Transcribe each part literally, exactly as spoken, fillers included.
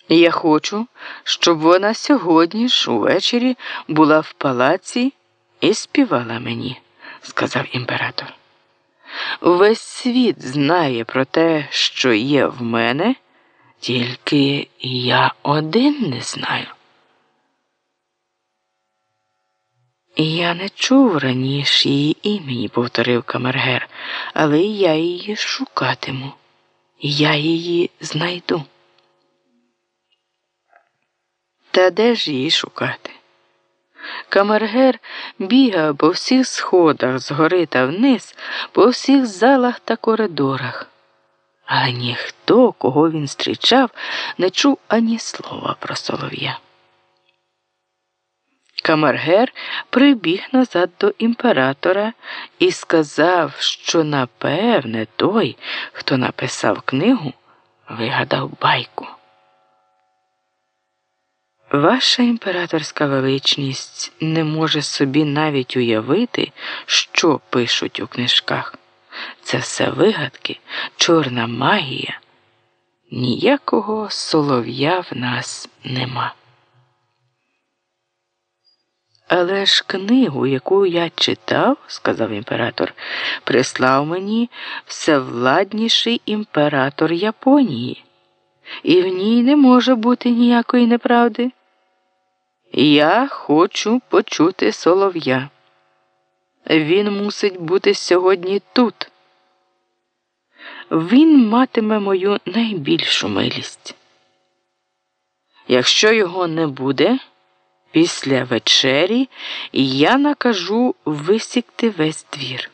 Я хочу, щоб вона сьогодні ж увечері була в палаці і співала мені, сказав імператор. Весь світ знає про те, що є в мене, тільки я один не знаю. Я не чув раніше її імені, повторив камергер, але я її шукатиму. Я її знайду. Та де ж її шукати? Камергер бігав по всіх сходах згори та вниз, по всіх залах та коридорах. Але ніхто, кого він зустрічав, не чув ані слова про солов'я. Камергер прибіг назад до імператора і сказав, що, напевне, той, хто написав книгу, вигадав байку. Ваша імператорська величність не може собі навіть уявити, що пишуть у книжках. Це все вигадки, чорна магія. Ніякого солов'я в нас нема. Але ж книгу, яку я читав, сказав імператор, прислав мені всевладніший імператор Японії. І в ній не може бути ніякої неправди. Я хочу почути солов'я. Він мусить бути сьогодні тут. Він матиме мою найбільшу милість. Якщо його не буде, після вечері я накажу висікти весь двір.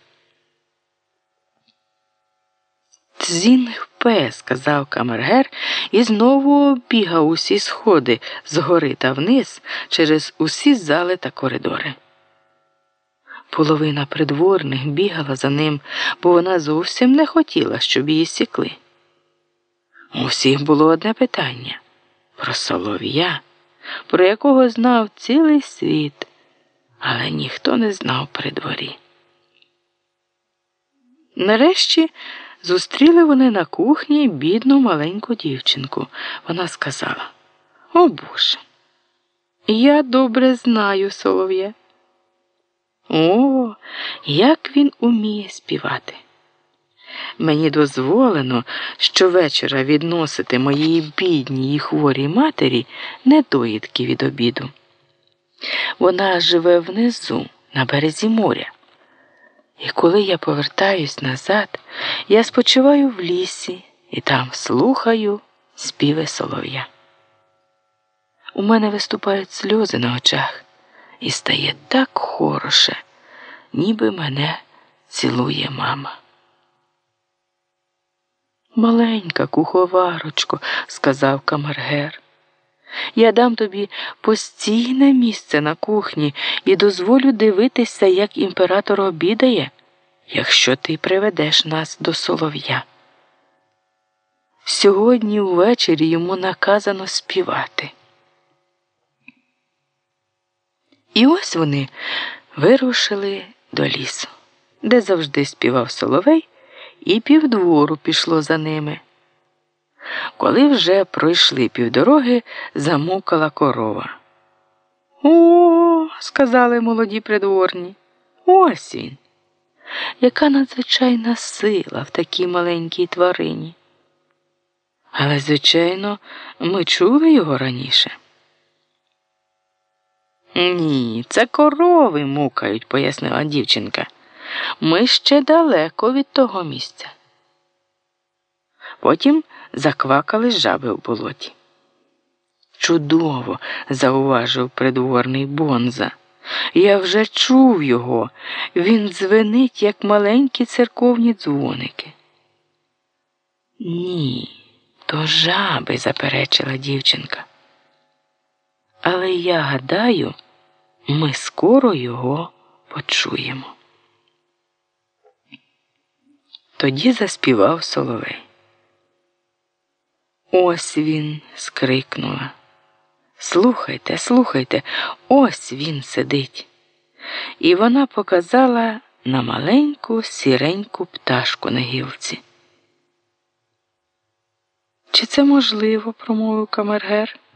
Цзіньхпе, сказав камергер, і знову оббігав усі сходи згори та вниз через усі зали та коридори. Половина придворних бігала за ним, бо вона зовсім не хотіла, щоб її сікли. У всіх було одне питання – про солов'я, про якого знав цілий світ, але ніхто не знав при дворі. Нарешті зустріли вони на кухні бідну маленьку дівчинку. Вона сказала: «О, Боже, я добре знаю солов'я. О, як він уміє співати. Мені дозволено щовечора відносити моїй бідній і хворій матері недоїдки від обіду. Вона живе внизу, на березі моря. І коли я повертаюсь назад, я спочиваю в лісі і там слухаю співи солов'я. У мене виступають сльози на очах, і стає так хороше, ніби мене цілує мама». «Маленька куховарочко», – сказав камергер, – «я дам тобі постійне місце на кухні і дозволю дивитися, як імператор обідає, якщо ти приведеш нас до солов'я. Сьогодні ввечері йому наказано співати». І ось вони вирушили до лісу, де завжди співав соловей, і півдвору пішло за ними. Коли вже пройшли півдороги, замукала корова. «О, – сказали молоді придворні, – ось він! Яка надзвичайна сила в такій маленькій тварині! Але, звичайно, ми чули його раніше». «Ні, це корови мукають», – пояснила дівчинка. «Ми ще далеко від того місця». Потім заквакали жаби в болоті. «Чудово», – зауважив придворний Бонза. «Я вже чув його. Він дзвенить, як маленькі церковні дзвоники». «Ні, то жаби», – заперечила дівчинка. «Але я гадаю, ми скоро його почуємо». Тоді заспівав соловей. «Ось він!» – скрикнула. «Слухайте, слухайте, ось він сидить!» І вона показала на маленьку сіреньку пташку на гілці. Чи це можливо, промовив камергер.